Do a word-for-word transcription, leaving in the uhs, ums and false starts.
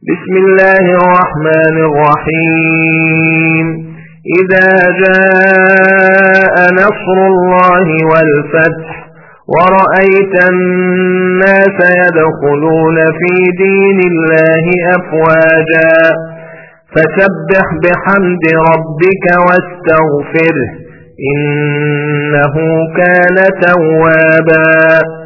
بسم الله الرحمن الرحيم. إذا جاء نصر الله والفتح ورأيت الناس يدخلون في دين الله أفواجا فسبح بحمد ربك واستغفره إنه كان توابا.